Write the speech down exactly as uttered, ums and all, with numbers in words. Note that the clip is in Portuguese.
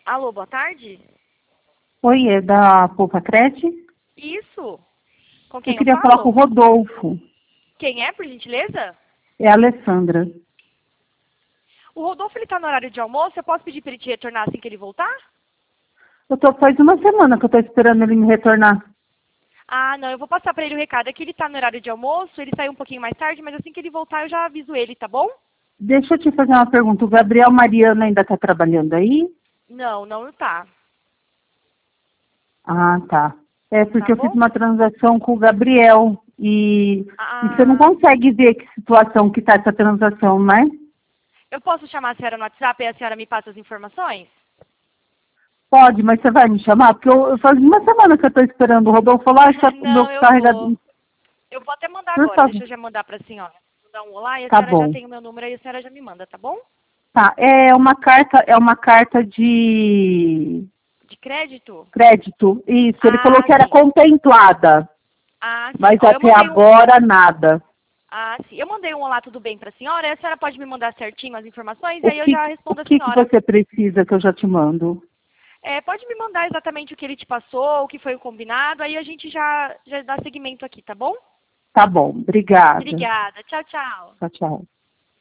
Alô, boa tarde? Oi, é da Poupa Crete? Isso. Com Eu quem eu queria falar com o falo? Rodolfo. Quem é, por gentileza? É a Alessandra. O Rodolfo, ele tá no horário de almoço. Eu posso pedir para ele te retornar assim que ele voltar? Eu tô faz uma semana que eu tô esperando ele me retornar. Ah, não, eu vou passar para ele o recado. É que ele tá no horário de almoço, ele saiu um pouquinho mais tarde, mas assim que ele voltar eu já aviso ele, tá bom? Deixa eu te fazer uma pergunta. O Gabriel Mariano ainda tá trabalhando aí? Não, não tá. Ah, tá. É Tá porque eu fiz bom? uma transação com o Gabriel e, e você não Ah, consegue ver que situação que tá essa transação, né? eu posso chamar a senhora no WhatsApp e a senhora me passa as informações? Pode, mas você vai me chamar? Porque eu, eu faz uma semana que eu tô esperando. O Rodolfo falou, ah, está o meu Não, eu vou. carregador. Eu vou até mandar Por agora. favor. Deixa eu já mandar para a senhora. Vou dar um olá e a Tá senhora já bom. tem o meu número aí, a senhora já me manda, tá bom? Tá, é uma carta, é uma carta de De crédito? crédito. Isso, ele falou Ah, que era sim. contemplada, Ah, sim. mas Ó, eu até mandei um. agora nada. Ah, sim. Eu mandei um olá, tudo bem para a senhora. E a senhora pode me mandar certinho as informações e O aí eu que, já o respondo a que, que senhora. você precisa que eu já te mando? É, pode me mandar exatamente o que ele te passou, o que foi o combinado, aí a gente já, já dá seguimento aqui, tá bom? Tá bom, obrigada. Obrigada. Tchau, tchau. Tchau, tchau.